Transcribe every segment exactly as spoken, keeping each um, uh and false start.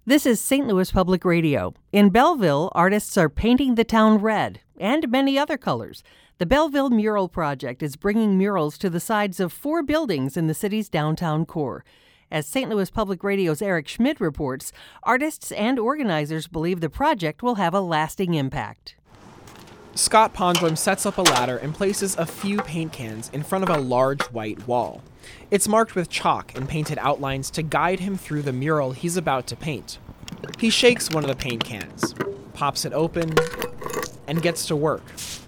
This is Saint Louis Public Radio. In Belleville, artists are painting the town red and many other colors. The Belleville Mural Project is bringing murals to the sides of four buildings in the city's downtown core. As Saint Louis Public Radio's Eric Schmid reports, artists and organizers believe the project will have a lasting impact. Scott Pondrum sets up a ladder and places a few paint cans in front of a large white wall. It's marked with chalk and painted outlines to guide him through the mural he's about to paint. He shakes one of the paint cans, pops it open, and gets to work,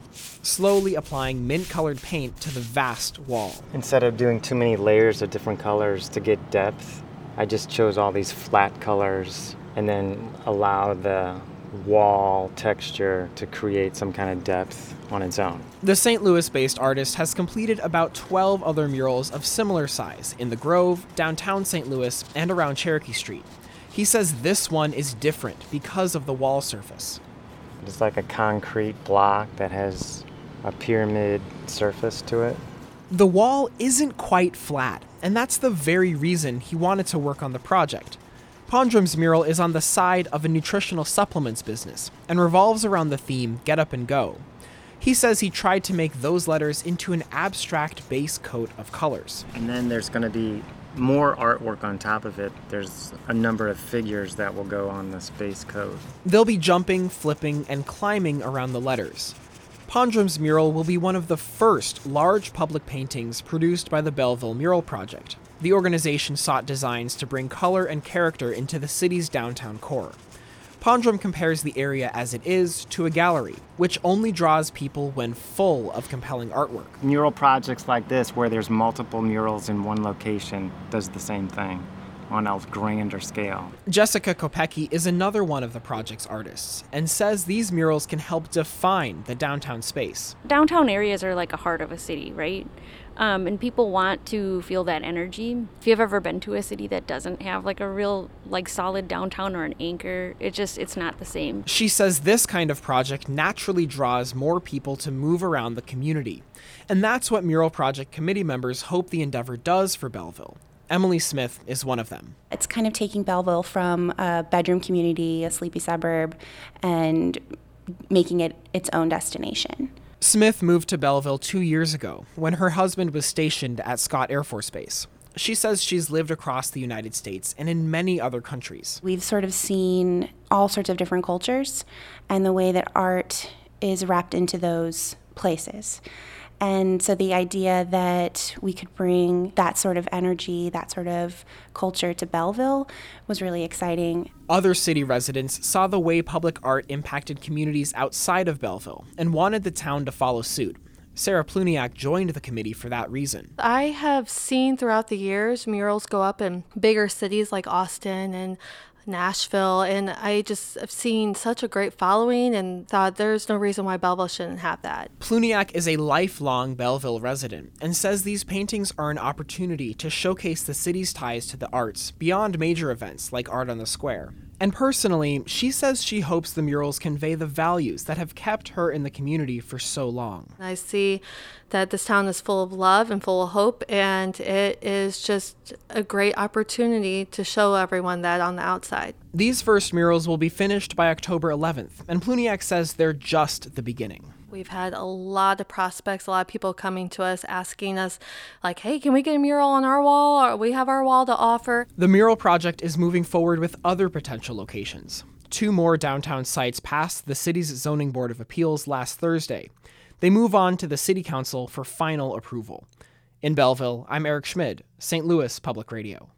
slowly applying mint-colored paint to the vast wall. Instead of doing too many layers of different colors to get depth, I just chose all these flat colors and then allowed the wall texture to create some kind of depth on its own. The Saint Louis-based artist has completed about twelve other murals of similar size in the Grove, downtown Saint Louis, and around Cherokee Street. He says this one is different because of the wall surface. It's like a concrete block that has a pyramid surface to it. The wall isn't quite flat, and that's the very reason he wanted to work on the project. Pondrum's mural is on the side of a nutritional supplements business and revolves around the theme Get Up and Go. He says he tried to make those letters into an abstract base coat of colors. And then there's going to be more artwork on top of it. There's a number of figures that will go on this base coat. They'll be jumping, flipping, and climbing around the letters. Pondrum's mural will be one of the first large public paintings produced by the Belleville Mural Project. The organization sought designs to bring color and character into the city's downtown core. Pondrum compares the area as it is to a gallery, which only draws people when full of compelling artwork. Mural projects like this, where there's multiple murals in one location, does the same thing on a grander scale. Jessica Kopecki is another one of the project's artists and says these murals can help define the downtown space. Downtown areas are like a heart of a city, right? Um, and people want to feel that energy. If you've ever been to a city that doesn't have like a real like solid downtown or an anchor, it just it's not the same. She says this kind of project naturally draws more people to move around the community. And that's what Mural Project committee members hope the endeavor does for Belleville. Emily Smith is one of them. It's kind of taking Belleville from a bedroom community, a sleepy suburb, and making it its own destination. Smith moved to Belleville two years ago when her husband was stationed at Scott Air Force Base. She says she's lived across the United States and in many other countries. We've sort of seen all sorts of different cultures and the way that art is wrapped into those places. And so the idea that we could bring that sort of energy, that sort of culture to Belleville was really exciting. Other city residents saw the way public art impacted communities outside of Belleville and wanted the town to follow suit. Sarah Pluniak joined the committee for that reason. I have seen throughout the years murals go up in bigger cities like Austin and Nashville, and I just have seen such a great following and thought there's no reason why Belleville shouldn't have that. Pluniak is a lifelong Belleville resident and says these paintings are an opportunity to showcase the city's ties to the arts beyond major events like Art on the Square. And personally, she says she hopes the murals convey the values that have kept her in the community for so long. I see that this town is full of love and full of hope, and it is just a great opportunity to show everyone that on the outside. These first murals will be finished by October eleventh, and Pluniak says they're just the beginning. We've had a lot of prospects, a lot of people coming to us asking us, like, hey, can we get a mural on our wall? Or we have our wall to offer. The Mural Project is moving forward with other potential locations. Two more downtown sites passed the city's Zoning Board of Appeals last Thursday. They move on to the City Council for final approval. In Belleville, I'm Eric Schmid, Saint Louis Public Radio.